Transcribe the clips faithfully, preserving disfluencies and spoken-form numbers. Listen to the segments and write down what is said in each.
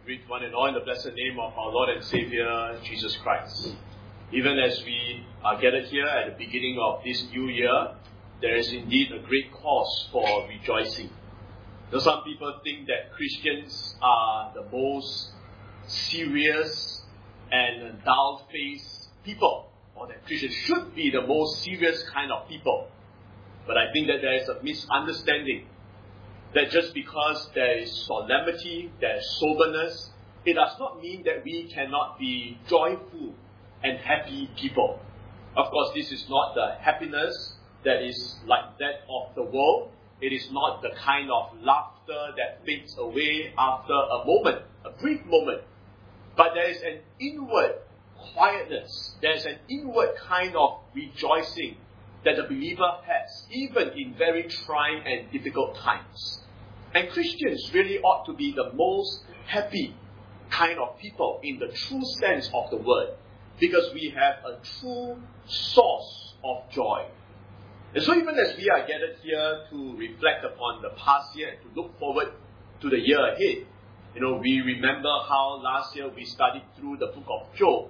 greet one and all in the blessed name of our Lord and Savior, Jesus Christ. Even as we are gathered here at the beginning of this new year, there is indeed a great cause for rejoicing. Now, some people think that Christians are the most serious and dull-faced people, or that Christians should be the most serious kind of people. But I think that there is a misunderstanding that just because there is solemnity, there is soberness, it does not mean that we cannot be joyful and happy people. Of course, this is not the happiness that is like that of the world. It is not the kind of laughter that fades away after a moment, a brief moment. But there is an inward quietness, there is an inward kind of rejoicing that the believer has, even in very trying and difficult times. And Christians really ought to be the most happy kind of people in the true sense of the word, because we have a true source of joy. And so even as we are gathered here to reflect upon the past year and to look forward to the year ahead, you know, we remember how last year we studied through the book of Job.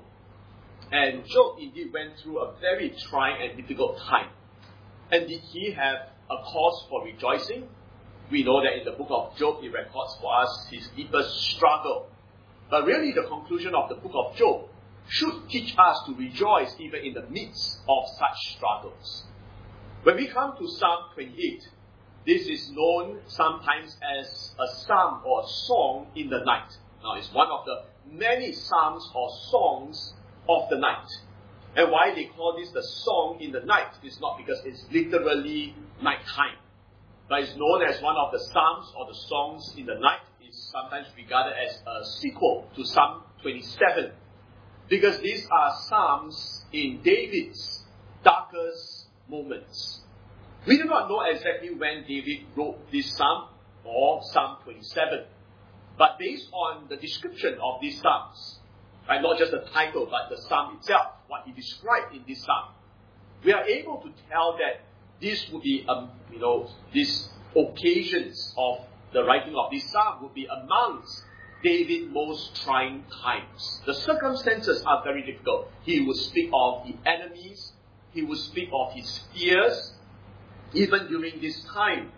And Job indeed went through a very trying and difficult time. And did he have a cause for rejoicing? We know that in the book of Job, it records for us his deepest struggle. But really the conclusion of the book of Job should teach us to rejoice even in the midst of such struggles. When we come to Psalm twenty-eight, this is known sometimes as a psalm or a song in the night. Now, it's one of the many psalms or songs of the night. And why they call this the song in the night is not because it's literally nighttime, but it's known as one of the psalms or the songs in the night. It's sometimes regarded as a sequel to Psalm twenty-seven, because these are psalms in David's darkest moments. We do not know exactly when David wrote this psalm or Psalm twenty-seven, but based on the description of these psalms, and not just the title, but the psalm itself, what he described in this psalm, we are able to tell that this would be, um, you know, these occasions of the writing of this psalm would be amongst David's most trying times. The circumstances are very difficult. He would speak of the enemies, he would speak of his fears, even during this time.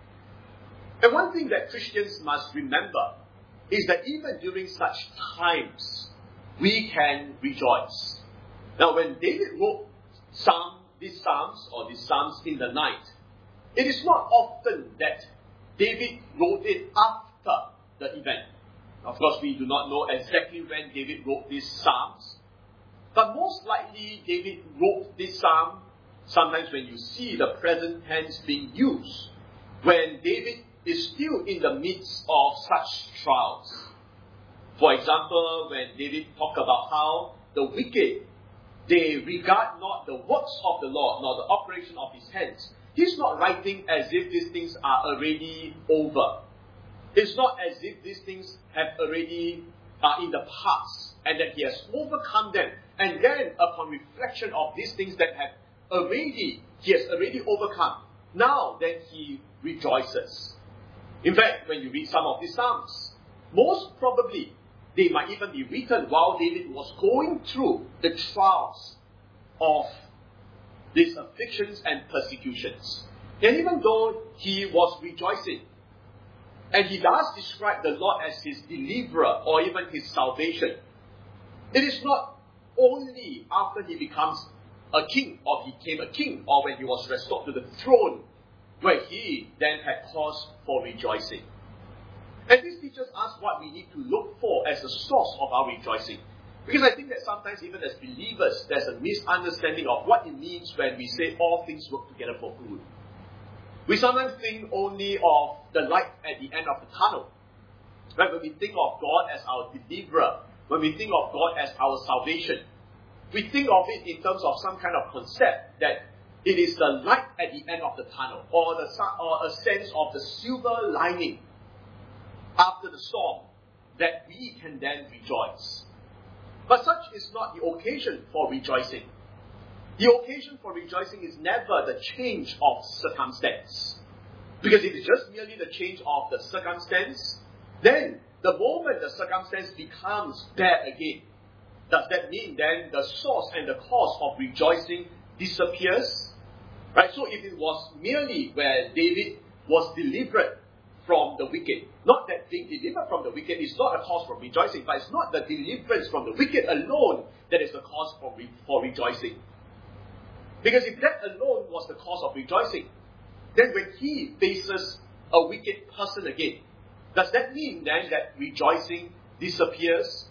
And one thing that Christians must remember is that even during such times, we can rejoice. Now, when David wrote Psalm, these Psalms or these Psalms in the night, it is not often that David wrote it after the event. Of course, we do not know exactly when David wrote these Psalms, but most likely David wrote this Psalm sometimes when you see the present tense being used, when David is still in the midst of such trials. For example, when David talked about how the wicked, they regard not the works of the Lord, nor the operation of his hands. He's not writing as if these things are already over. It's not as if these things have already are in the past, and that he has overcome them. And then, upon reflection of these things that have already, he has already overcome, now then he rejoices. In fact, when you read some of these Psalms, most probably, they might even be written while David was going through the trials of these afflictions and persecutions. And even though he was rejoicing, and he does describe the Lord as his deliverer or even his salvation, it is not only after he becomes a king or he became a king or when he was restored to the throne where he then had cause for rejoicing. And this teaches us what we need to look for as the source of our rejoicing. Because I think that sometimes even as believers, there's a misunderstanding of what it means when we say all things work together for good. We sometimes think only of the light at the end of the tunnel. Right? When we think of God as our deliverer, when we think of God as our salvation, we think of it in terms of some kind of concept that it is the light at the end of the tunnel, or, the, or a sense of the silver lining after the storm, that we can then rejoice. But such is not the occasion for rejoicing. The occasion for rejoicing is never the change of circumstance. Because if it's just merely the change of the circumstance, then the moment the circumstance becomes bad again, does that mean then the source and the cause of rejoicing disappears? Right? So if it was merely where David was delivered from the wicked, not that being delivered from the wicked is not a cause for rejoicing, but it's not the deliverance from the wicked alone that is the cause for, re- for rejoicing. Because if that alone was the cause of rejoicing, then when he faces a wicked person again, does that mean then that rejoicing disappears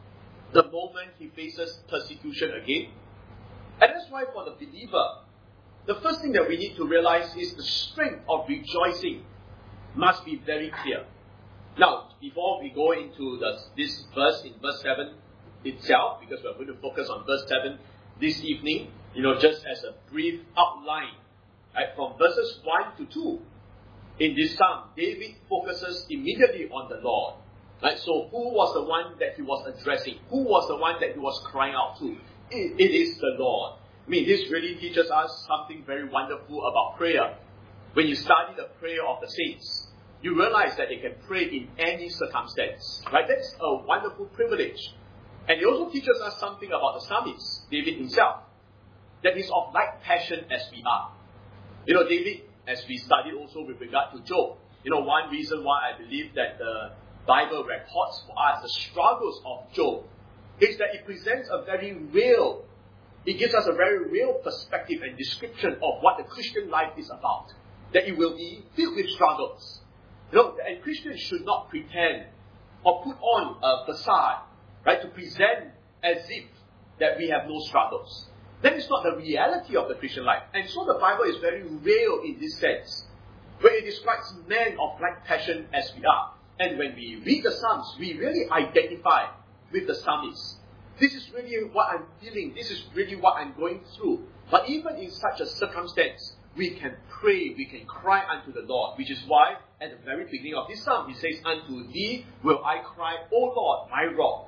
the moment he faces persecution again? And that's why for the believer, the first thing that we need to realize is the strength of rejoicing must be very clear. Now, before we go into the, this verse in verse seven itself, because we're going to focus on verse seven this evening, you know, just as a brief outline, right, from verses one to two, in this psalm, David focuses immediately on the Lord. Right? So who was the one that he was addressing? Who was the one that he was crying out to? It, it is the Lord. I mean, this really teaches us something very wonderful about prayer. When you study the prayer of the saints, you realize that they can pray in any circumstance. Right? That's a wonderful privilege. And it also teaches us something about the psalmist, David himself, that he's of like passion as we are. You know, David, as we studied also with regard to Job, you know, one reason why I believe that the Bible records for us the struggles of Job is that it presents a very real, it gives us a very real perspective and description of what the Christian life is about. That it will be filled with struggles. You know, and Christians should not pretend or put on a facade, right, to present as if that we have no struggles. That is not the reality of the Christian life. And so the Bible is very real in this sense, where it describes men of like passion as we are. And when we read the Psalms, we really identify with the psalmist. This is really what I'm feeling. This is really what I'm going through. But even in such a circumstance, we can pray, we can cry unto the Lord, which is why at the very beginning of this psalm, he says, "Unto thee will I cry, O Lord, my rock."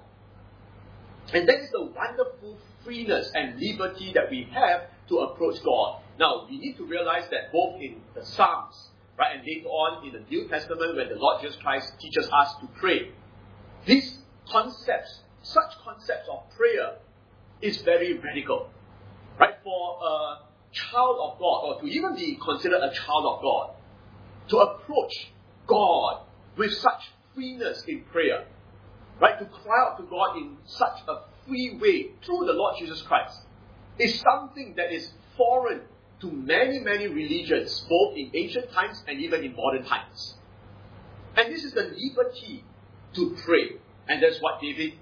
And that is the wonderful freeness and liberty that we have to approach God. Now, we need to realize that both in the Psalms, right, and later on in the New Testament, when the Lord Jesus Christ teaches us to pray, these concepts, such concepts of prayer, is very radical. Right? For a child of God, or to even be considered a child of God, to approach God with such freeness in prayer, right, to cry out to God in such a free way through the Lord Jesus Christ, is something that is foreign to many, many religions, both in ancient times and even in modern times. And this is the liberty to pray. And that's what David,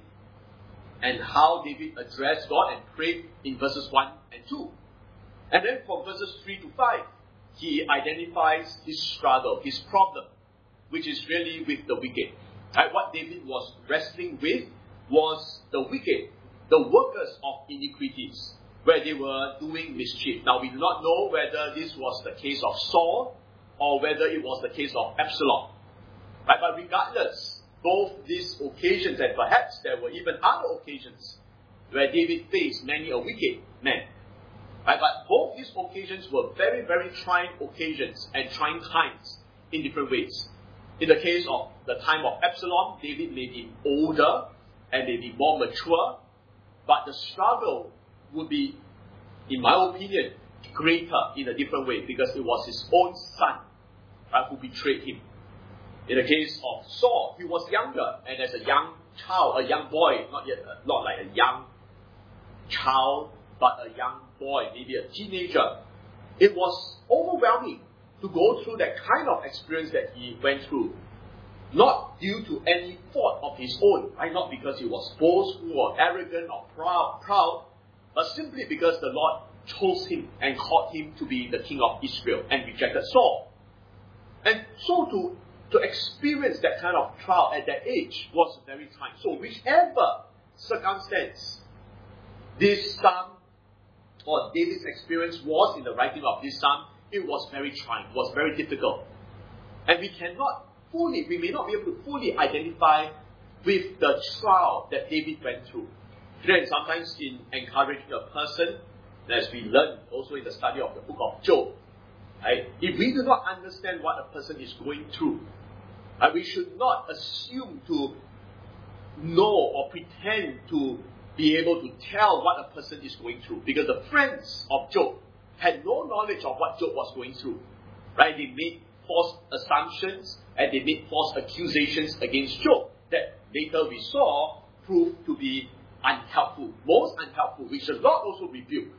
and how David addressed God and prayed in verses one and two. And then from verses three to five, he identifies his struggle, his problem, which is really with the wicked. Right? What David was wrestling with was the wicked, the workers of iniquities, where they were doing mischief. Now, we do not know whether this was the case of Saul or whether it was the case of Absalom. Right? But regardless, both these occasions, and perhaps there were even other occasions where David faced many a wicked man. Right? But both these occasions were very, very trying occasions and trying times in different ways. In the case of the time of Absalom, David may be older and may be more mature, but the struggle would be, in my opinion, greater in a different way, because it was his own son, right, who betrayed him. In the case of Saul, he was younger, and as a young child, a young boy, not yet, uh, not like a young child, but a young boy, maybe a teenager, it was overwhelming to go through that kind of experience that he went through. Not due to any fault of his own, right? Not because he was boastful or arrogant or proud, proud, but simply because the Lord chose him and called him to be the king of Israel and rejected Saul. And so to, to experience that kind of trial at that age was very trying. So whichever circumstance this psalm or David's experience was in the writing of this psalm, it was very trying, it was very difficult. And we cannot fully, we may not be able to fully identify with the trial that David went through. And sometimes in encouraging a person, as we learn also in the study of the book of Job, right, if we do not understand what a person is going through, Uh, we should not assume to know or pretend to be able to tell what a person is going through, because the friends of Job had no knowledge of what Job was going through. Right? They made false assumptions and they made false accusations against Job that later we saw proved to be unhelpful, most unhelpful, which the Lord also rebuked.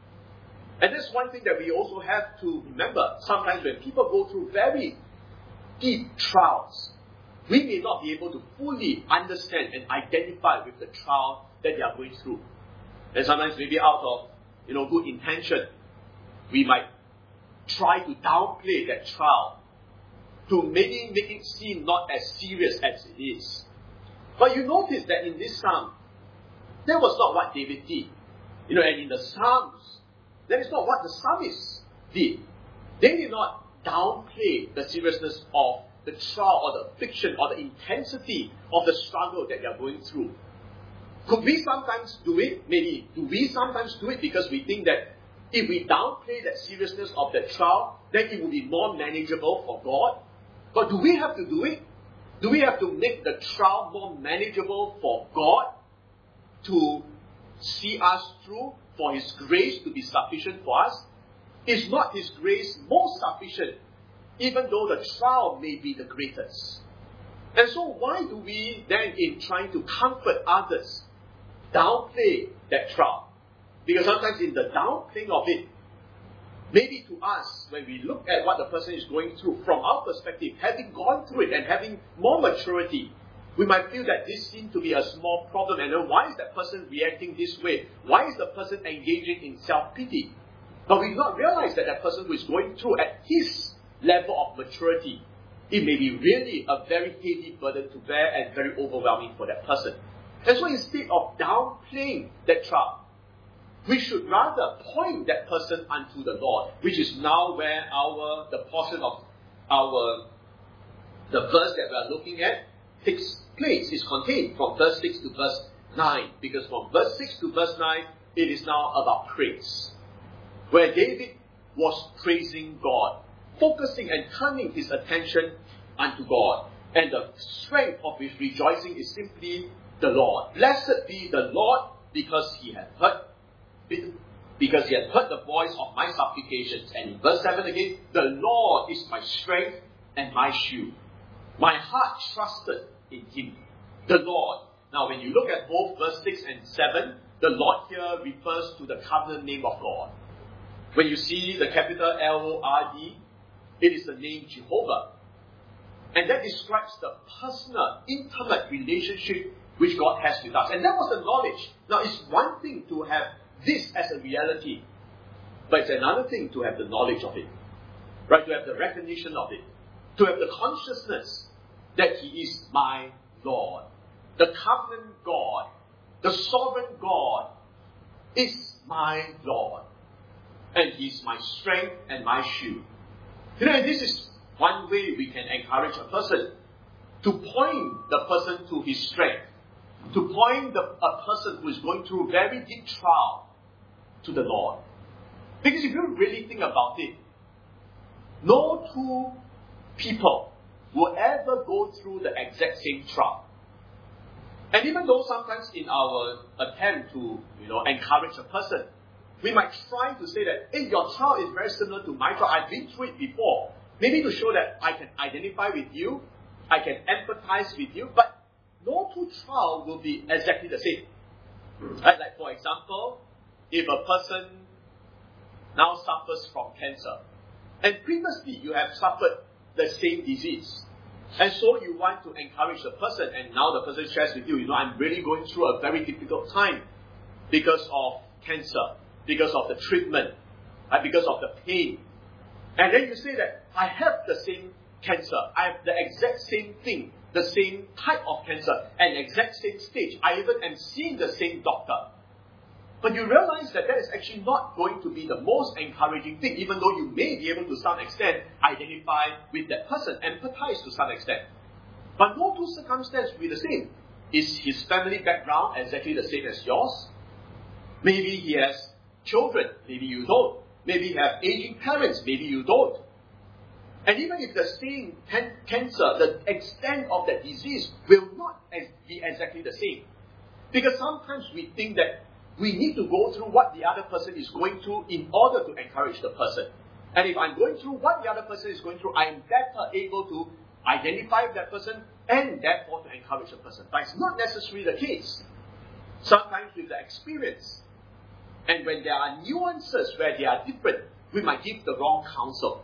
And that's one thing that we also have to remember. Sometimes when people go through very deep trials, we may not be able to fully understand and identify with the trial that they are going through. And sometimes maybe out of, you know, good intention, we might try to downplay that trial to maybe make it seem not as serious as it is. But you notice that in this psalm, that was not what David did. You know, and in the Psalms, that is not what the psalmists did. They did not downplay the seriousness of the trial or the affliction or the intensity of the struggle that they are going through. Could we sometimes do it? Maybe. Do we sometimes do it because we think that if we downplay that seriousness of the trial, then it will be more manageable for God? But do we have to do it? Do we have to make the trial more manageable for God to see us through, for His grace to be sufficient for us? Is not His grace more sufficient, even though the trial may be the greatest? And so why do we then, in trying to comfort others, downplay that trial? Because sometimes in the downplaying of it, maybe to us, when we look at what the person is going through, from our perspective, having gone through it and having more maturity, we might feel that this seems to be a small problem, and then why is that person reacting this way? Why is the person engaging in self-pity? But we do not realize that that person who is going through at his level of maturity, it may be really a very heavy burden to bear and very overwhelming for that person. And so instead of downplaying that trial, we should rather point that person unto the Lord, which is now where our the portion of our the verse that we are looking at takes place, is contained from verse six to verse nine. Because from verse six to verse nine, it is now about praise, where David was praising God, focusing and turning his attention unto God. And the strength of his rejoicing is simply the Lord. Blessed be the Lord, because he hath heard because he hath heard the voice of my supplications. And in verse seven again, the Lord is my strength and my shield. My heart trusted in him, the Lord. Now when you look at both verse six and seven, the Lord here refers to the covenant name of God. When you see the capital L O R D, it is the name Jehovah. And that describes the personal, intimate relationship which God has with us. And that was the knowledge. Now it's one thing to have this as a reality, but it's another thing to have the knowledge of it. Right? To have the recognition of it. To have the consciousness that He is my Lord. The covenant God, the sovereign God is my Lord. And He is my strength and my shield. You know, and this is one way we can encourage a person to point the person to his strength, to point the, a person who is going through very deep trial to the Lord. Because if you really think about it, no two people will ever go through the exact same trial. And even though sometimes in our attempt to, you know, encourage a person, we might try to say that, hey, your trial is very similar to my trial. I've been through it before. Maybe to show that I can identify with you, I can empathize with you, but no two trial will be exactly the same. Right? Like for example, if a person now suffers from cancer, and previously you have suffered the same disease, and so you want to encourage the person, and now the person shares with you, you know, I'm really going through a very difficult time because of cancer, because of the treatment, right, because of the pain. And then you say that, I have the same cancer, I have the exact same thing, the same type of cancer, and exact same stage. I even am seeing the same doctor. But you realize that that is actually not going to be the most encouraging thing, even though you may be able to some extent identify with that person, empathize to some extent. But no two circumstances will be the same. Is his family background exactly the same as yours? Maybe he has children, maybe you don't. Maybe you have aging parents, maybe you don't. And even if the same can- cancer, the extent of that disease will not ex- be exactly the same. Because sometimes we think that we need to go through what the other person is going through in order to encourage the person. And if I'm going through what the other person is going through, I am better able to identify that person and therefore to encourage the person. But it's not necessarily the case. Sometimes with the experience, and when there are nuances where they are different, we might give the wrong counsel.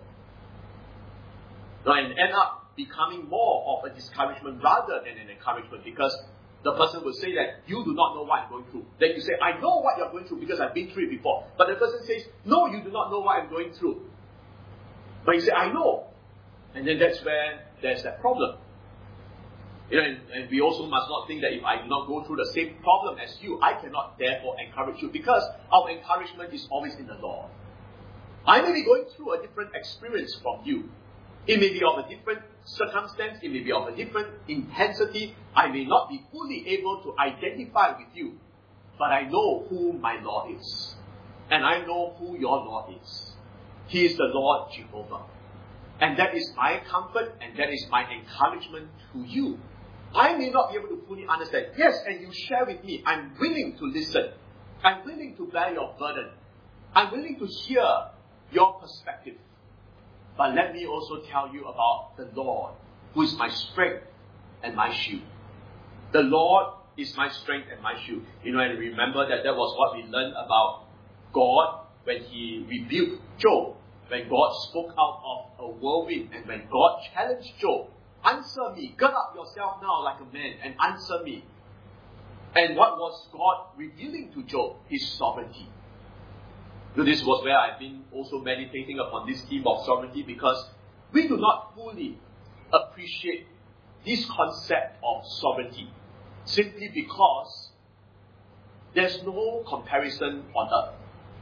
And end up becoming more of a discouragement rather than an encouragement, because the person will say that you do not know what I'm going through. Then you say, I know what you're going through because I've been through it before. But the person says, no, you do not know what I'm going through. But you say, I know. And then that's where there's that problem. You know, and, and we also must not think that if I do not go through the same problem as you, I cannot therefore encourage you, because our encouragement is always in the Lord. I may be going through a different experience from you. It may be of a different circumstance, it may be of a different intensity. I may not be fully able to identify with you, but I know who my Lord is. And I know who your Lord is. He is the Lord Jehovah. And that is my comfort, and that is my encouragement to you. I may not be able to fully understand. Yes, and you share with me. I'm willing to listen. I'm willing to bear your burden. I'm willing to hear your perspective. But let me also tell you about the Lord, who is my strength and my shield. The Lord is my strength and my shield. You know, and remember that that was what we learned about God when He rebuked Job. When God spoke out of a whirlwind, and when God challenged Job, answer me, gird up yourself now like a man and answer me. And what was God revealing to Job? His sovereignty. So this was where I've been also meditating upon this theme of sovereignty, because we do not fully appreciate this concept of sovereignty simply because there's no comparison on earth.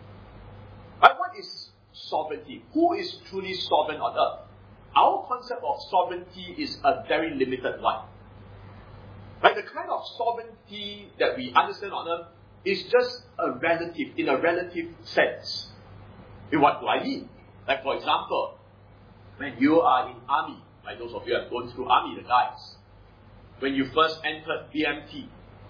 Right? What is sovereignty? Who is truly sovereign on earth? Our concept of sovereignty is a very limited one. Right? The kind of sovereignty that we understand on earth is just a relative, in a relative sense. And what do I mean? Like, for example, when you are in army, like those of you who have gone through army, the guys, when you first entered B M T,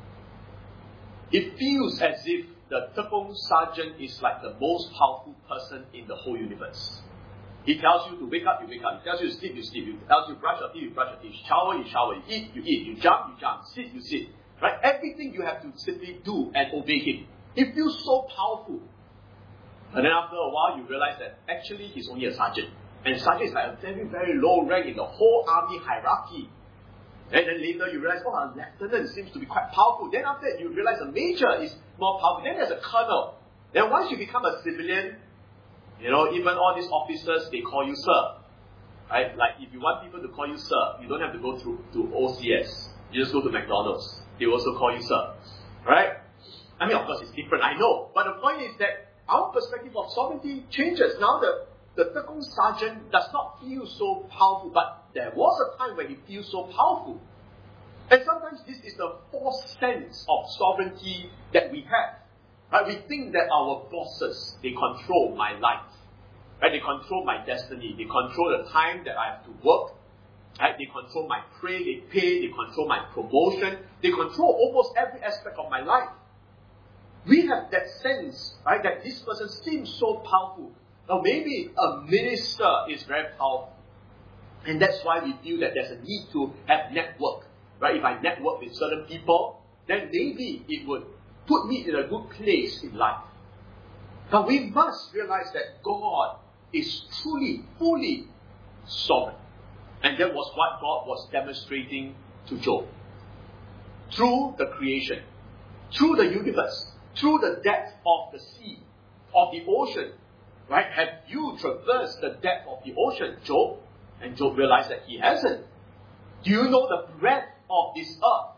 it feels as if the Tekong sergeant is like the most powerful person in the whole universe. He tells you to wake up, you wake up. He tells you to sleep, you sleep. He tells you to brush your teeth, you brush your teeth. Shower, you shower. You eat, you eat. You jump, you jump. Sit, you sit. Right? Everything you have to simply do and obey him. It feels so powerful. And then after a while, you realize that actually he's only a sergeant. And sergeant is like a very, very low rank in the whole army hierarchy. And then later you realize, oh, a lieutenant seems to be quite powerful. Then after that, you realize a major is more powerful. Then there's a colonel. Then once you become a civilian, you know, even all these officers, they call you sir. Right? Like, if you want people to call you sir, you don't have to go through to O C S. You just go to McDonald's. They also call you sir. Right? I mean, of course, it's different, I know. But the point is that our perspective of sovereignty changes. Now the, the Tekong sergeant does not feel so powerful, but there was a time when he feels so powerful. And sometimes this is the false sense of sovereignty that we have. Right? We think that our bosses, they control my life. Right? They control my destiny. They control the time that I have to work. Right? They control my pay, they pay, they control my promotion. They control almost every aspect of my life. We have that sense, right, that this person seems so powerful. Now maybe a minister is very powerful. And that's why we feel that there's a need to have network. Right? If I network with certain people, then maybe it would put me in a good place in life. But we must realize that God is truly, fully sovereign. And that was what God was demonstrating to Job. Through the creation, through the universe, through the depth of the sea, of the ocean. Right? Have you traversed the depth of the ocean, Job? And Job realized that he hasn't. Do you know the breadth of this earth?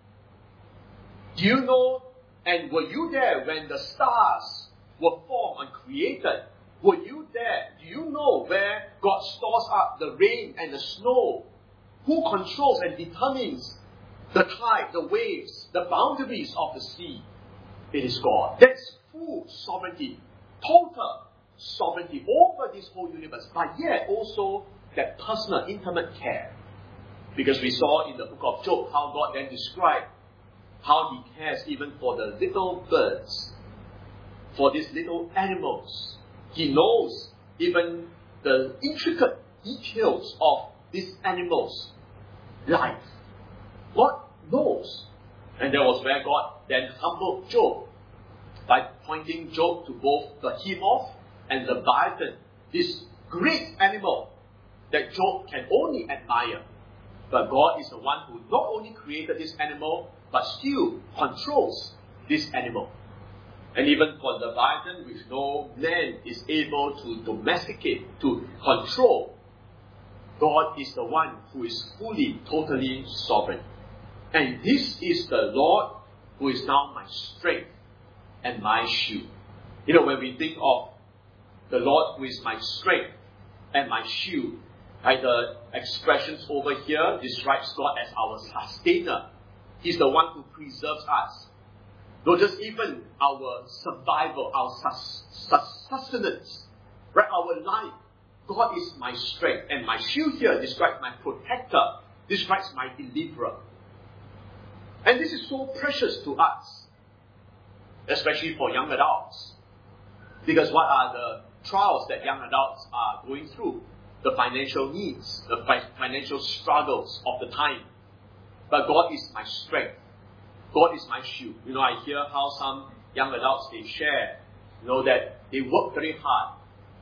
Do you know, and were you there when the stars were formed and created? Were you there? Do you know where God stores up the rain and the snow? Who controls and determines the tide, the waves, the boundaries of the sea? It is God. That's full sovereignty. Total, sovereignty over this whole universe, but yet also that personal, intimate care. Because we saw in the book of Job how God then described how He cares even for the little birds, for these little animals. He knows even the intricate details of these animals' life. God knows. And that was where God then humbled Job by pointing Job to both the Behemoth and the Leviathan, this great animal that Job can only admire. But God is the one who not only created this animal, but still controls this animal. And even for the Leviathan, which no man is able to domesticate, to control, God is the one who is fully, totally sovereign. And this is the Lord who is now my strength and my shield. You know, when we think of the Lord who is my strength and my shield, right, the expressions over here describes God as our sustainer. He's the one who preserves us. Not just even our survival, our sus- sus- sustenance, right? Our life. God is my strength. And my shield here describes my protector, describes my deliverer. And this is so precious to us, especially for young adults. Because what are the trials that young adults are going through? The financial needs, the fi- financial struggles of the time. But God is my strength. God is my shield. You know, I hear how some young adults, they share, you know, that they work very hard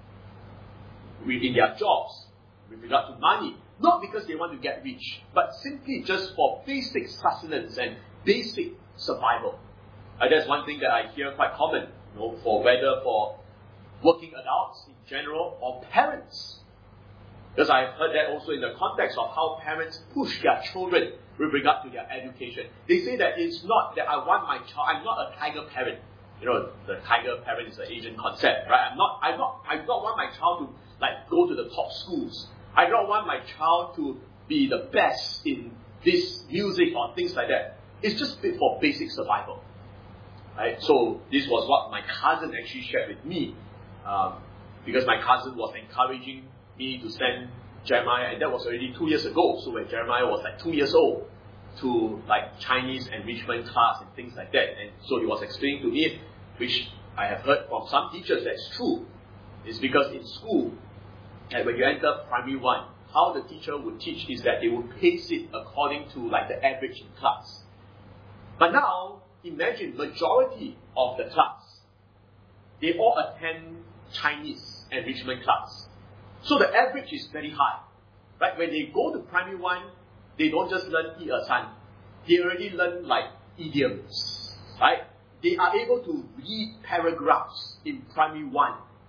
in their jobs with regard to money. Not because they want to get rich, but simply just for basic sustenance and basic survival. Uh, that's one thing that I hear quite common, you know, for whether for working adults in general or parents. Because I've heard that also in the context of how parents push their children with regard to their education. They say that it's not that I want my child, I'm not a tiger parent. You know, the tiger parent is an Asian concept, right? I'm not, I'm not, I don't want my child to like go to the top schools. I don't want my child to be the best in this music or things like that. It's just for basic survival. Right? So this was what my cousin actually shared with me. Um, because my cousin was encouraging me to send Jeremiah, and that was already two years ago. So when Jeremiah was like two years old, to like Chinese enrichment class and things like that. And so he was explaining to me, which I have heard from some teachers that's true. It's because in school, and when you enter primary one, how the teacher would teach is that they would pace it according to like the average in class. But now, imagine majority of the class, they all attend Chinese enrichment class. So the average is very high. Right? When they go to primary one, they don't just learn yi er san. They already learn like idioms. Right? They are able to read paragraphs in primary one.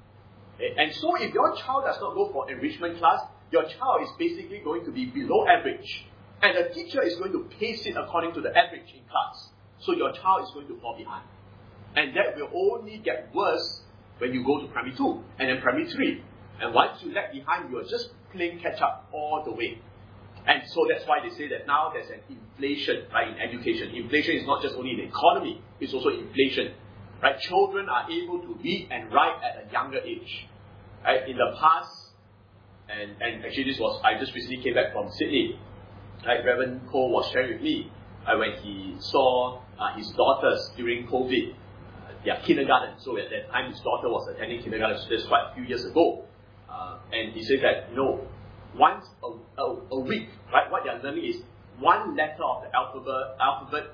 And so if your child does not go for enrichment class, your child is basically going to be below average. And the teacher is going to pace it according to the average in class. So your child is going to fall behind. And that will only get worse when you go to primary two and then primary three. And once you lag behind, you're just playing catch up all the way. And so that's why they say that now there's an inflation, right, in education. Inflation is not just only in the economy, it's also inflation. Right? Children are able to read and write at a younger age. Right? In the past, and, and actually this was, I just recently came back from Sydney. Right? Reverend Cole was sharing with me uh, when he saw uh, his daughters during COVID, uh, their kindergarten. So at that time his daughter was attending kindergarten, so that's quite a few years ago. Uh, and he said that, you know, once a, a, a week, right, what they are learning is one letter of the alphabet, alphabet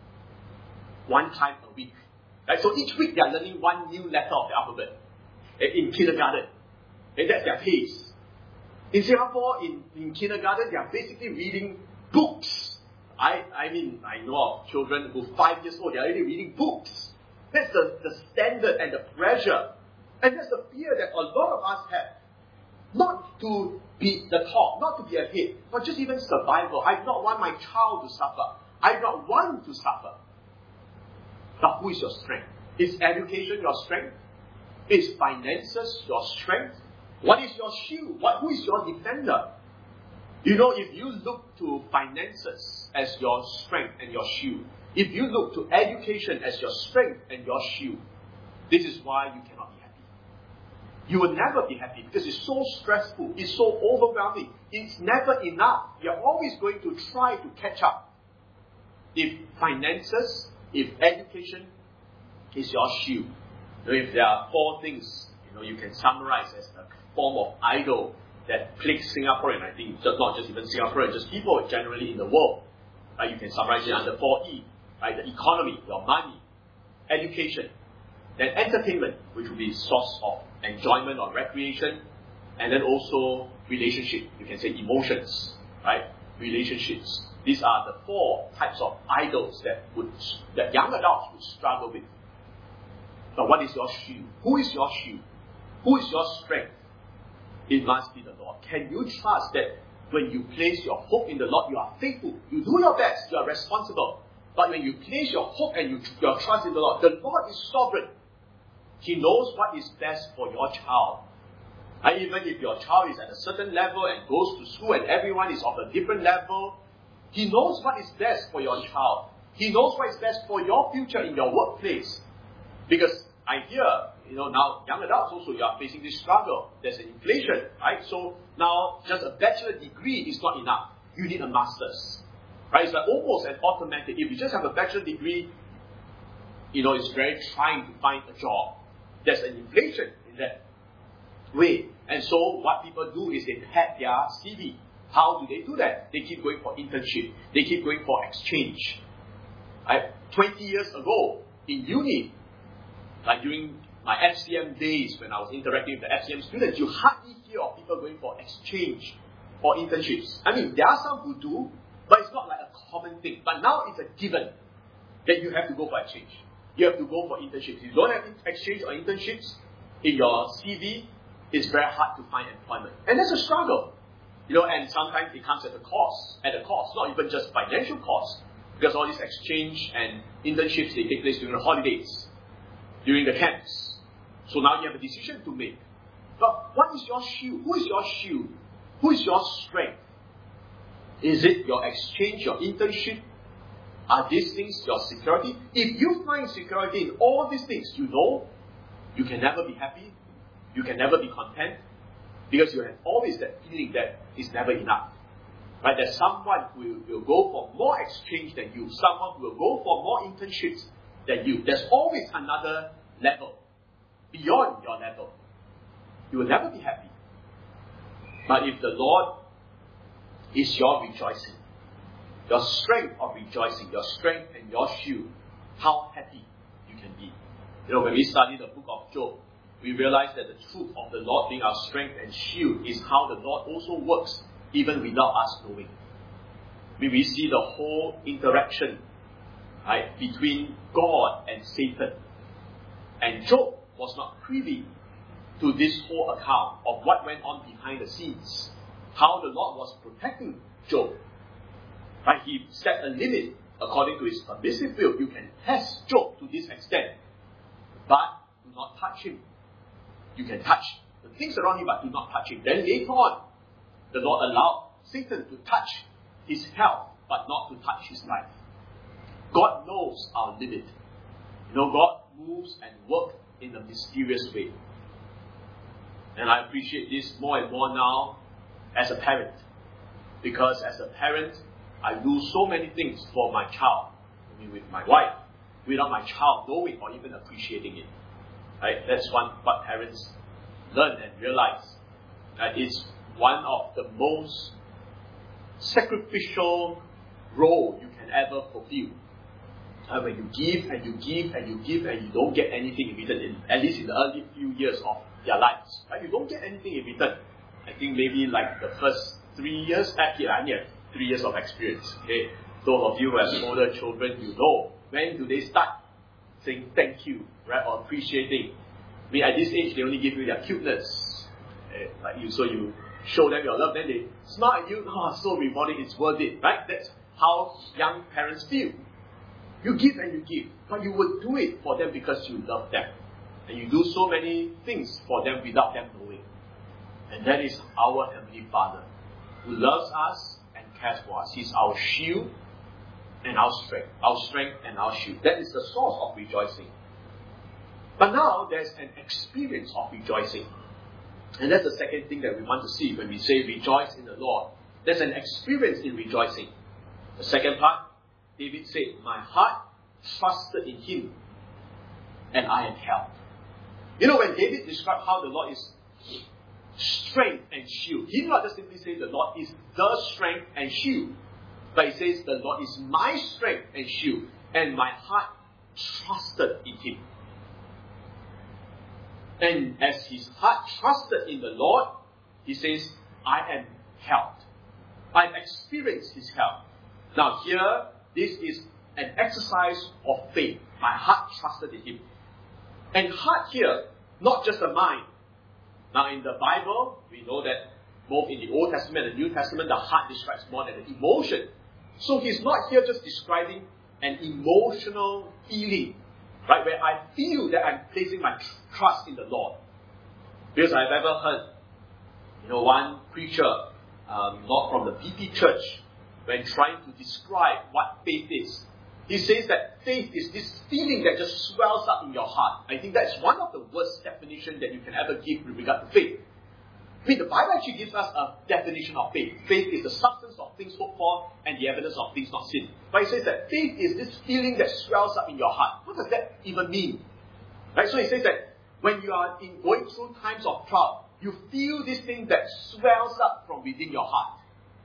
one time a week. Right? So each week they are learning one new letter of the alphabet in kindergarten. And that's their pace. In Singapore, in, in kindergarten, they are basically reading books. I, I mean, I know of children who are five years old, they are already reading books. That's the, the standard and the pressure. And that's the fear that a lot of us have. Not to be the top, not to be ahead, but just even survival. I do not want my child to suffer. I do not want to suffer. But who is your strength? Is education your strength? Is finances your strength? What is your shield? What, who is your defender? You know, if you look to finances as your strength and your shield, if you look to education as your strength and your shield, this is why you cannot be happy. You will never be happy because it's so stressful, it's so overwhelming, it's never enough. You're always going to try to catch up. If finances, if education is your shield, you know, if there are four things, you know, you can summarize as a form of idol that plagues Singaporean, I think, just not just even Singaporean, just people generally in the world. Right? You can summarize it under four E, right? The economy, your money, education, then entertainment, which will be source of enjoyment or recreation, and then also relationship. You can say emotions, right? Relationships. These are the four types of idols that would that young adults would struggle with. But what is your shield? Who is your shield? Who is your strength? It must be the Lord. Can you trust that when you place your hope in the Lord, you are faithful, you do your best, you are responsible. But when you place your hope and you, your trust in the Lord, the Lord is sovereign. He knows what is best for your child. And even if your child is at a certain level and goes to school and everyone is of a different level, He knows what is best for your child. He knows what is best for your future in your workplace. Because I hear, you know, now young adults also, you are facing this struggle. There's an inflation, right? So now just a bachelor degree is not enough. You need a master's. Right? It's like almost an automatic. If you just have a bachelor degree, you know, it's very trying to find a job. There's an inflation in that way. And so what people do is they pad their C V. How do they do that? They keep going for internship. They keep going for exchange. Right? twenty years ago, in uni, like during my F C M days when I was interacting with the F C M students, you hardly hear of people going for exchange or internships. I mean, there are some who do, but it's not like a common thing. But now it's a given that you have to go for exchange. You have to go for internships. If you don't have exchange or internships in your C V, it's very hard to find employment. And that's a struggle. You know, and sometimes it comes at a cost, at a cost, not even just financial cost. Because all these exchange and internships, they take place during the holidays, during the camps. So now you have a decision to make. But what is your shield? Who is your shield? Who is your strength? Is it your exchange, your internship? Are these things your security? If you find security in all these things, you know you can never be happy. You can never be content. Because you have always that feeling that it's never enough. Right? There's someone who will, will go for more exchange than you. Someone who will go for more internships than you. There's always another level beyond your level. You will never be happy. But if the Lord is your rejoicing, your strength of rejoicing, your strength and your shield, how happy you can be. You know, when we study the book of Job, we realize that the truth of the Lord being our strength and shield is how the Lord also works even without us knowing. I mean, we see the whole interaction, right, between God and Satan. And Job was not privy to this whole account of what went on behind the scenes. How the Lord was protecting Job. Right? He set a limit according to his permissive will. You can test Job to this extent, but do not touch him. You can touch the things around him, but do not touch him. Then later on, the Lord allowed Satan to touch his health, but not to touch his life. God knows our limit. You know, God moves and works in a mysterious way. And I appreciate this more and more now as a parent. Because as a parent, I do so many things for my child. I mean, with my wife, without my child knowing or even appreciating it. Right? That's one what parents learn and realize. That it's one of the most sacrificial role you can ever fulfill. Uh, when you give and you give and you give and you don't get anything in return, in, at least in the early few years of their lives. Right? You don't get anything in return. I think maybe like the first three years, actually I only have three years of experience. Okay? Those of you who have older children, you know, when do they start saying thank you, right, or appreciating? I mean, at this age, they only give you their cuteness. Okay? Like you, so you show them your love, then they smile at you, oh, so rewarding, it's worth it, right? That's how young parents feel. You give and you give, but you will do it for them because you love them. And you do so many things for them without them knowing. And that is our Heavenly Father, who loves us and cares for us. He's our shield and our strength. Our strength and our shield. That is the source of rejoicing. But now there's an experience of rejoicing. And that's the second thing that we want to see when we say rejoice in the Lord. There's an experience in rejoicing. The second part, David said, my heart trusted in him, and I am helped. You know, when David described how the Lord is strength and shield, he did not just simply say the Lord is the strength and shield, but he says the Lord is my strength and shield, and my heart trusted in him. And as his heart trusted in the Lord, he says, I am helped. I've experienced his help. Now here, this is an exercise of faith. My heart trusted in him. And heart here, not just the mind. Now in the Bible, we know that both in the Old Testament and the New Testament, the heart describes more than the emotion. So he's not here just describing an emotional feeling, right, where I feel that I'm placing my tr- trust in the Lord. Because I've ever heard, you know, one preacher, um, not from the B P church, when trying to describe what faith is, he says that faith is this feeling that just swells up in your heart. I think that's one of the worst definitions that you can ever give with regard to faith. I mean, the Bible actually gives us a definition of faith. Faith is the substance of things hoped for and the evidence of things not seen. But it says that faith is this feeling that swells up in your heart. What does that even mean? Right? So it says that when you are in going through times of trial, you feel this thing that swells up from within your heart.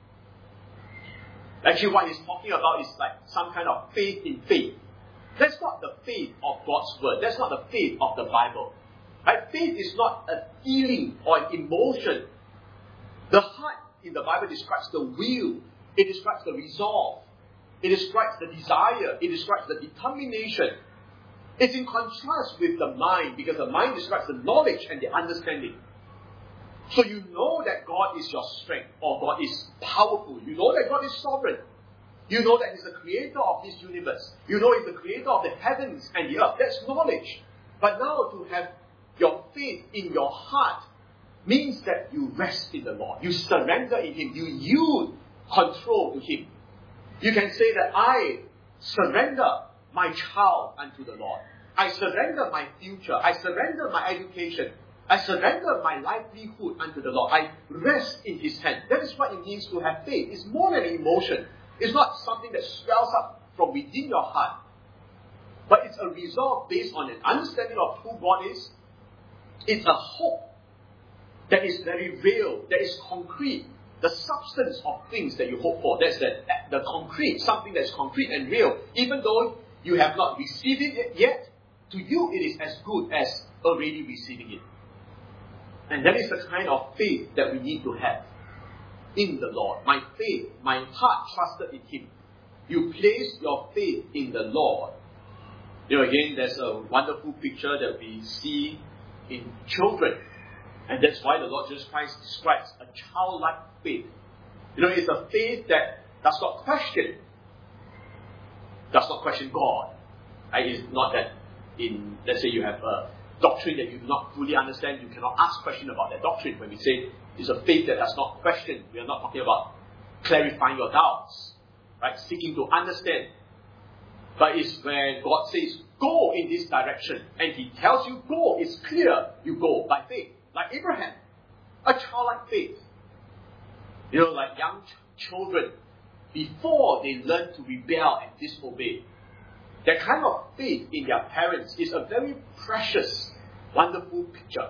Actually, what he's talking about is like some kind of faith in faith. That's not the faith of God's word. That's not the faith of the Bible. Right? Faith is not a feeling or an emotion. The heart in the Bible describes the will. It describes the resolve. It describes the desire. It describes the determination. It's in contrast with the mind, because the mind describes the knowledge and the understanding. So you know that God is your strength, or God is powerful. You know that God is sovereign. You know that He's the creator of this universe. You know He's the creator of the heavens and the earth. That's knowledge. But now to have your faith in your heart means that you rest in the Lord. You surrender in Him. You yield control to Him. You can say that I surrender my child unto the Lord. I surrender my future. I surrender my education. I surrender my livelihood unto the Lord. I rest in His hand. That is what it means to have faith. It's more than an emotion. It's not something that swells up from within your heart. But it's a resolve based on an understanding of who God is. It's a hope that is very real, that is concrete. The substance of things that you hope for. That's the, the concrete, something that's concrete and real. Even though you have not received it yet, to you it is as good as already receiving it. And that is the kind of faith that we need to have in the Lord. My faith, my heart trusted in Him. You place your faith in the Lord. You know, again, there's a wonderful picture that we see in children. And that's why the Lord Jesus Christ describes a childlike faith. You know, it's a faith that does not question, does not question God. Right? It's not that in, let's say you have a doctrine that you do not fully understand, you cannot ask question about that doctrine. When we say it's a faith that does not question, we are not talking about clarifying your doubts, right? Seeking to understand. But it's where God says, go in this direction. And He tells you, go. It's clear. You go by faith. Like Abraham. A childlike faith. You know, like young ch- children, before they learn to rebel and disobey, that kind of faith in their parents is a very precious, wonderful picture.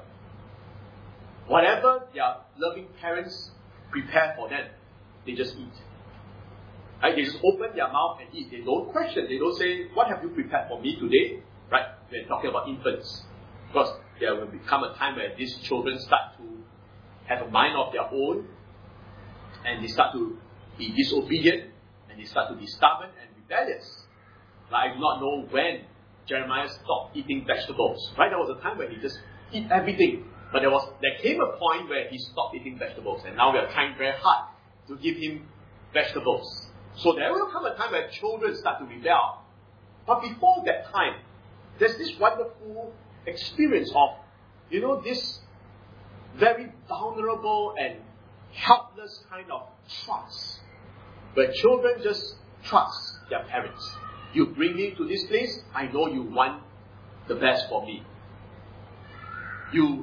Whatever their loving parents prepare for them, they just eat. Right? They just open their mouth and eat. They don't question. They don't say, what have you prepared for me today? Right? We're talking about infants. Because there will become a time where these children start to have a mind of their own, and they start to be disobedient, and they start to be stubborn and rebellious. Like, I do not know when Jeremiah stopped eating vegetables. Right? There was a time where he just eat everything. But there was there came a point where he stopped eating vegetables. And now we are trying very hard to give him vegetables. So there will come a time where children start to rebel. But before that time, there's this wonderful experience of, you know, this very vulnerable and helpless kind of trust. Where children just trust their parents. You bring me to this place, I know you want the best for me. You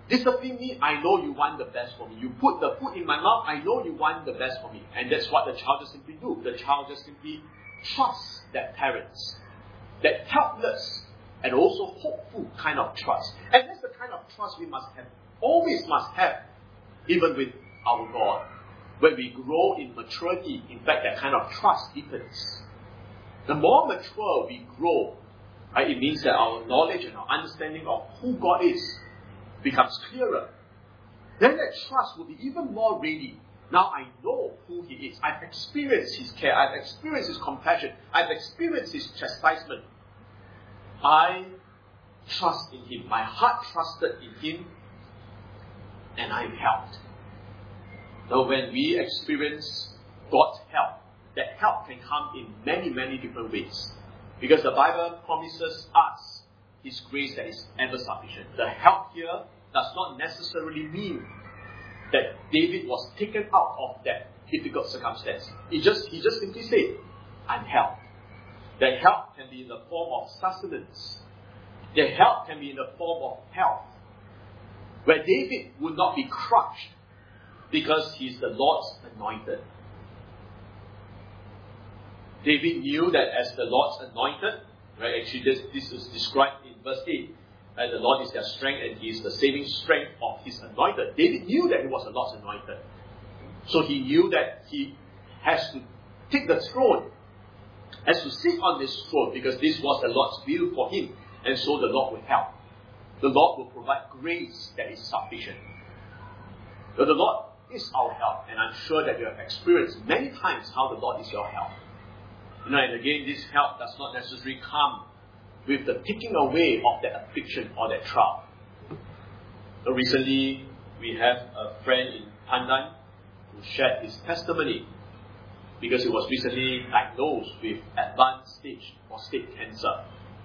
Discipline me, I know you want the best for me. You put the food in my mouth, I know you want the best for me. And that's what the child just simply do. The child just simply trusts that parents. That helpless and also hopeful kind of trust. And that's the kind of trust we must have, always must have, even with our God. When we grow in maturity, in fact, that kind of trust deepens. The more mature we grow, right, it means that our knowledge and our understanding of who God is becomes clearer. Then that trust will be even more ready. Now I know who He is. I've experienced His care. I've experienced His compassion. I've experienced His chastisement. I trust in Him. My heart trusted in Him, and I'm helped. Now when we experience God's help, that help can come in many, many different ways. Because the Bible promises us His grace that is ever sufficient. The help here does not necessarily mean that David was taken out of that difficult circumstance. He just, he just simply said, I'm helped. That help can be in the form of sustenance. The help can be in the form of health. Where David would not be crushed because he is the Lord's anointed. David knew that as the Lord's anointed, right? Actually, this, this is described in verse eight. Right? The Lord is their strength, and He is the saving strength of His anointed. David knew that he was the Lord's anointed. So he knew that he has to take the throne, has to sit on this throne, because this was the Lord's will for him. And so the Lord will help. The Lord will provide grace that is sufficient. So the Lord is our help, and I'm sure that you have experienced many times how the Lord is your help. You know, and again, this help does not necessarily come with the taking away of that affliction or that trial. So recently, we have a friend in Pandan who shared his testimony because he was recently diagnosed with advanced stage prostate cancer.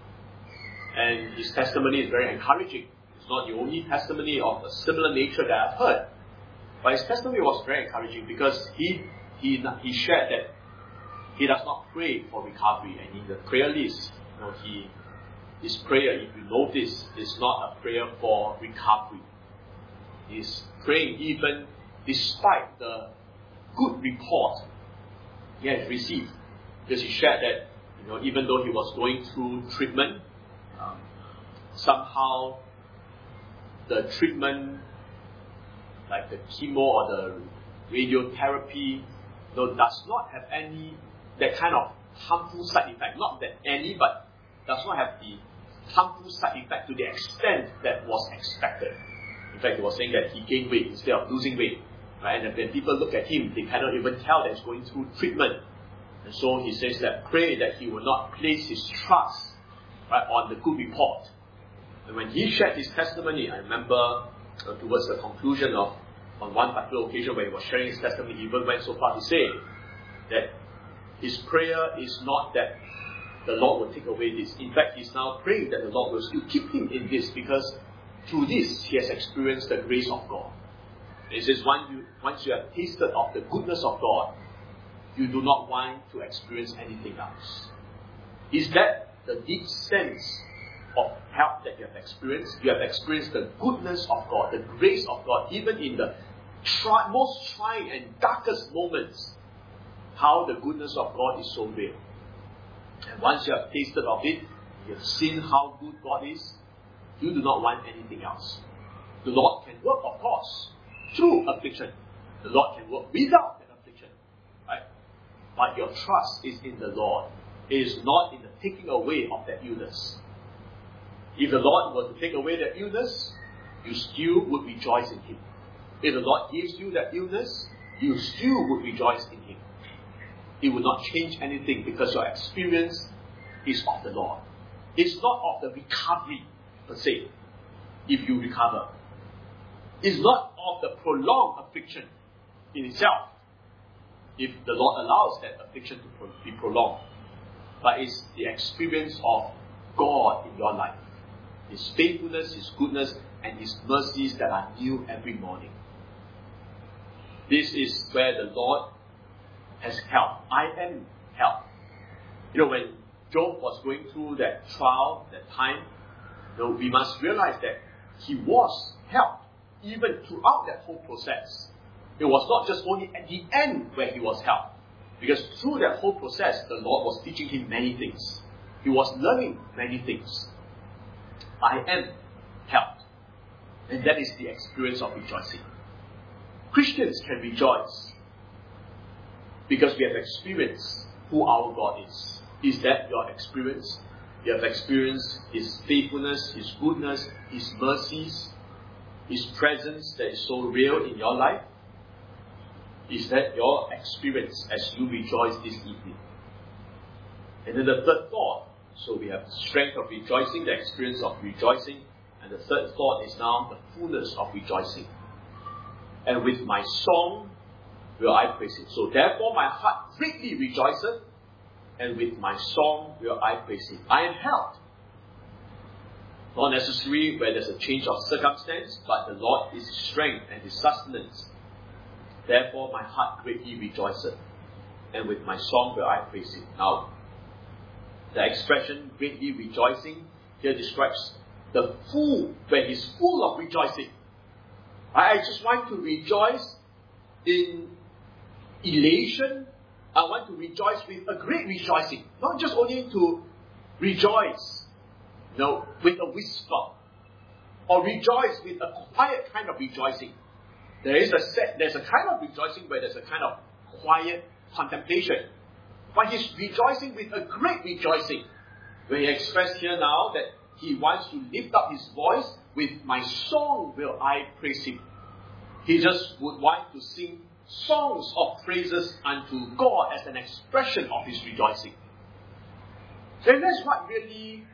And his testimony is very encouraging. It's not the only testimony of a similar nature that I've heard. But his testimony was very encouraging because he he he shared that he does not pray for recovery, and in the prayer list, you know, he his prayer, if you notice, is not a prayer for recovery. He's praying even despite the good report he has received, because he shared that, you know, even though he was going through treatment, um, somehow the treatment, like the chemo or the radiotherapy, you know, does not have any that kind of harmful side effect. Not that any, but does not have the harmful side effect to the extent that was expected. In fact, he was saying that he gained weight instead of losing weight. Right? And when people look at him, they cannot even tell that he's going through treatment. And so he says that pray that he will not place his trust, right, on the good report. And when he shared his testimony, I remember uh, towards the conclusion of on one particular occasion when he was sharing his testimony, he even went so far to say that his prayer is not that the Lord will take away this. In fact, he's now praying that the Lord will still keep him in this, because through this he has experienced the grace of God. He says once you, once you have tasted of the goodness of God, you do not want to experience anything else. Is that the deep sense of help that you have experienced? You have experienced the goodness of God, the grace of God, even in the try, most trying and darkest moments. How the goodness of God is so real. And once you have tasted of it, you have seen how good God is, you do not want anything else. The Lord can work, of course, through affliction. The Lord can work without that affliction. Right? But your trust is in the Lord. It is not in the taking away of that illness. If the Lord were to take away that illness, you still would rejoice in Him. If the Lord gives you that illness, you still would rejoice in Him. It will not change anything, because your experience is of the Lord. It's not of the recovery per se, if you recover. It's not of the prolonged affliction in itself, if the Lord allows that affliction to be prolonged. But it's the experience of God in your life. His faithfulness, His goodness, and His mercies that are new every morning. This is where the Lord has help. I am help. You know, when Job was going through that trial, that time, you know, we must realize that he was helped. even throughout that whole process. It was not just only at the end where he was helped. Because through that whole process, the Lord was teaching him many things. He was learning many things. I am helped. And that is the experience of rejoicing. Christians can rejoice because we have experienced who our God is. Is that your experience? You have experienced His faithfulness, His goodness, His mercies, His presence that is so real in your life? Is that your experience as you rejoice this evening? And then the third thought, so we have the strength of rejoicing, the experience of rejoicing, and the third thought is now the fullness of rejoicing. And with my song will I praise Him. So therefore my heart greatly rejoiceth, and with my song will I praise Him. I am helped. Not necessarily where there's a change of circumstance, but the Lord is His strength and His sustenance. Therefore my heart greatly rejoiceth, and with my song will I praise Him. Now, the expression greatly rejoicing here describes the full, where He's full of rejoicing. I just want to rejoice in elation. I want to rejoice with a great rejoicing. Not just only to rejoice, you know, with a whisper, or rejoice with a quiet kind of rejoicing. There is a set, there's a kind of rejoicing where there's a kind of quiet contemplation. But he's rejoicing with a great rejoicing. Where he expressed here now that he wants to lift up his voice, with my song will I praise Him. He just would want to sing songs of praises unto God as an expression of his rejoicing. And that's what really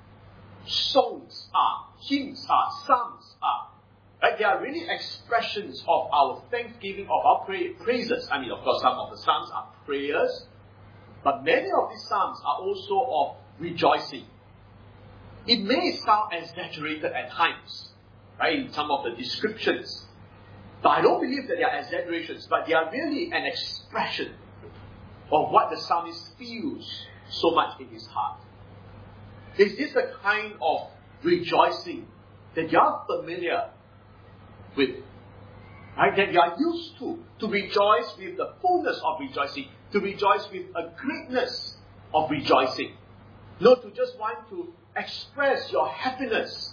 songs are, hymns are, psalms are. Right? They are really expressions of our thanksgiving, of our pra- praises. I mean, of course, some of the psalms are prayers, but many of these psalms are also of rejoicing. It may sound exaggerated at times, right, in some of the descriptions, but I don't believe that they are exaggerations, but they are really an expression of what the psalmist feels so much in his heart. Is this the kind of rejoicing that you are familiar with, right? That you are used to, to rejoice with the fullness of rejoicing, to rejoice with a greatness of rejoicing, not to just want to express your happiness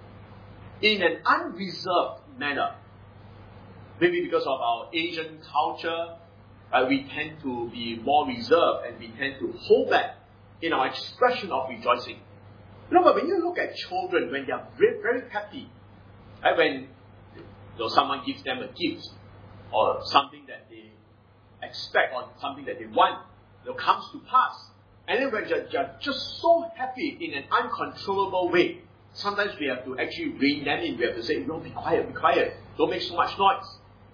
in an unreserved manner. Maybe because of our Asian culture, right, we tend to be more reserved and we tend to hold back in our expression of rejoicing. You know, but when you look at children, when they are very, very happy, right, when you know, someone gives them a gift or something that they expect or something that they want, you know, comes to pass, and then when they're, they're just so happy in an uncontrollable way, sometimes we have to actually rein them in. We have to say, no, be quiet, be quiet, don't make so much noise.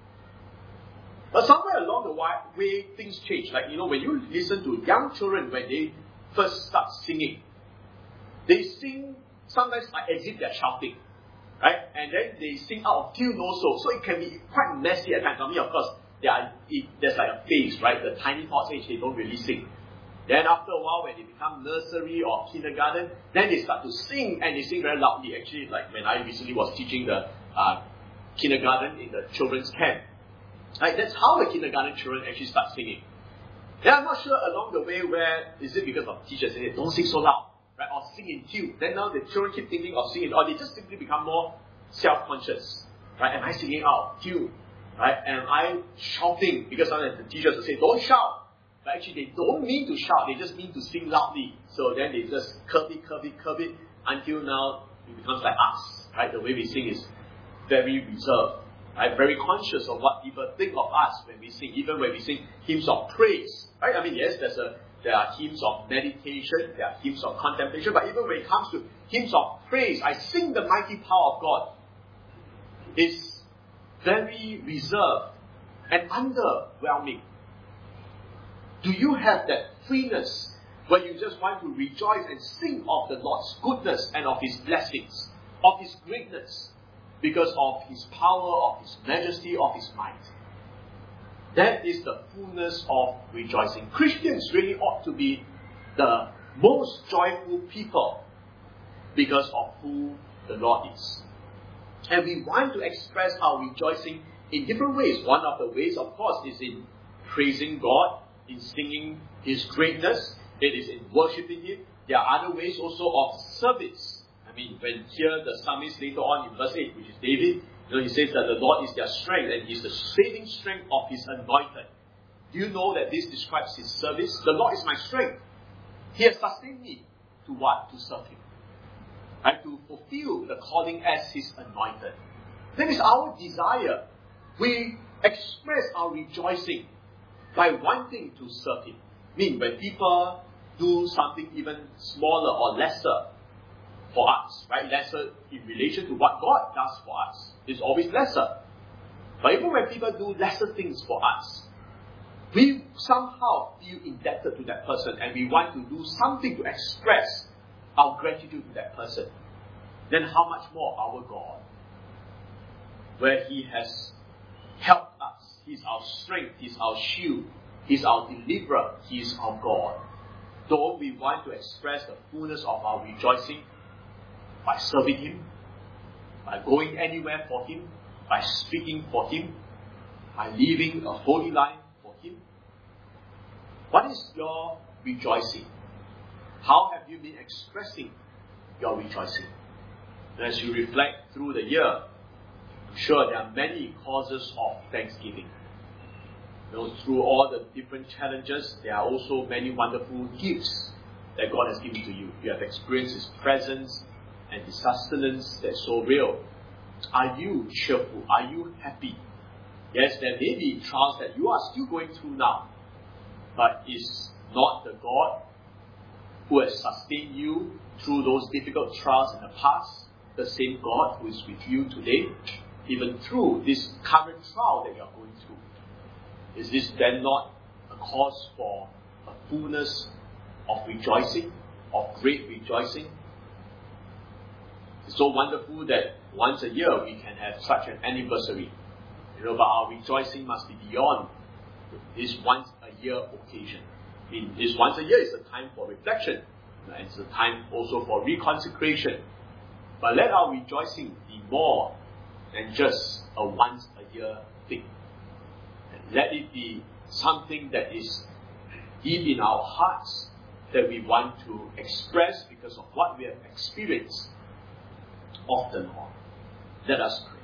But somewhere along the way, things change. Like, you know, when you listen to young children when they first start singing, they sing sometimes like as if they're shouting, right? And then they sing out of tune also. So it can be quite messy at times. I mean, of course, there are, it, there's like a phase, right? The tiny tots age, they don't really sing. Then after a while, when they become nursery or kindergarten, then they start to sing, and they sing very loudly. Actually, like when I recently was teaching the uh, kindergarten in the children's camp, right? That's how the kindergarten children actually start singing. Then I'm not sure along the way where is it because of teachers saying, don't sing so loud, right? Or sing in tune. Then now the children keep thinking of singing, or they just simply become more self-conscious, right? Am I singing out of tune, right? Am I shouting? Because sometimes the teachers will say, don't shout. But actually they don't mean to shout, they just mean to sing loudly. So then they just curb it, curb it, curb it, until now it becomes like us, right? The way we sing is very reserved, right? Very conscious of what people think of us when we sing, even when we sing hymns of praise, right? I mean, yes, there's a, there are hymns of meditation, there are hymns of contemplation, but even when it comes to hymns of praise, I sing the mighty power of God, it's very reserved and underwhelming. Do you have that freeness where you just want to rejoice and sing of the Lord's goodness and of His blessings, of His greatness, because of His power, of His majesty, of His might? That is the fullness of rejoicing. Christians really ought to be the most joyful people because of who the Lord is. And we want to express our rejoicing in different ways. One of the ways, of course, is in praising God, in singing His greatness. It is in worshipping Him. There are other ways also of service. I mean, when here the psalmist later on in verse eight, which is David, you know, he says that the Lord is their strength and He's the saving strength of His anointed. Do you know that this describes His service? The Lord is my strength. He has sustained me to what? To serve Him. And to fulfill the calling as His anointed. That is our desire. We express our rejoicing by wanting to serve Him. I mean, when people do something even smaller or lesser for us, right? Lesser in relation to what God does for us. It's always lesser. But even when people do lesser things for us, we somehow feel indebted to that person and we want to do something to express our gratitude to that person. Then how much more our God, where He has helped us. He's our strength, He's our shield, He's our deliverer, He's our God. Don't we want to express the fullness of our rejoicing by serving Him, by going anywhere for Him, by speaking for Him, by living a holy life for Him? What is your rejoicing? How have you been expressing your rejoicing? As you reflect through the year, I'm sure there are many causes of thanksgiving. You know, through all the different challenges, there are also many wonderful gifts that God has given to you. You have experienced His presence and His sustenance that's so real. Are you cheerful? Are you happy? Yes, there may be trials that you are still going through now, but is not the God who has sustained you through those difficult trials in the past the same God who is with you today, even through this current trial that you are going through? Is this then not a cause for a fullness of rejoicing, of great rejoicing? It's so wonderful that once a year we can have such an anniversary. You know, but our rejoicing must be beyond this once a year occasion. I mean, this once a year is a time for reflection, and it's a time also for reconsecration. But let our rejoicing be more than just a once a year thing. And let it be something that is deep in our hearts that we want to express because of what we have experienced often on. Let us pray.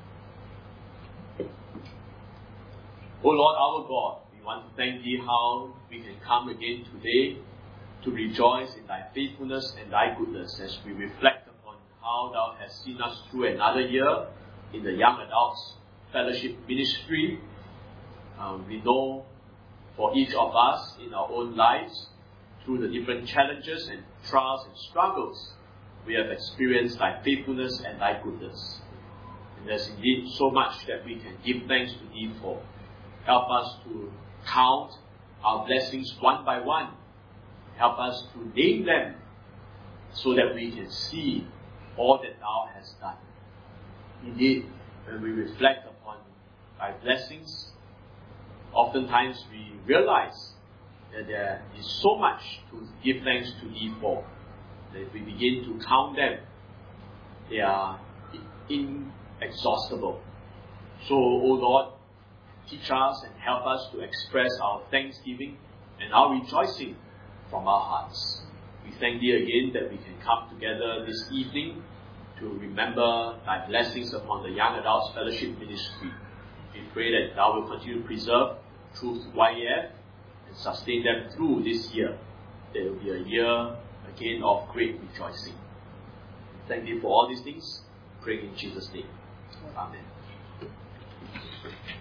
O Lord our God, we want to thank Thee how we can come again today to rejoice in Thy faithfulness and Thy goodness as we reflect upon how Thou hast seen us through another year in the Young Adults Fellowship Ministry. Uh, we know for each of us in our own lives, through the different challenges and trials and struggles, we have experienced Thy faithfulness and Thy goodness. And there's indeed so much that we can give thanks to Thee for. Help us to count our blessings one by one. Help us to name them so that we can see all that Thou hast done. Indeed, when we reflect upon Thy blessings, oftentimes we realize that there is so much to give thanks to Thee for. That if we begin to count them, they are inexhaustible. So, O Lord, teach us and help us to express our thanksgiving and our rejoicing from our hearts. We thank Thee again that we can come together this evening to remember Thy blessings upon the Young Adults Fellowship Ministry. We pray that Thou will continue to preserve Truth Y A F and sustain them through this year. There will be a year again of great rejoicing. Thank Thee for all these things. Pray in Jesus' name. Amen.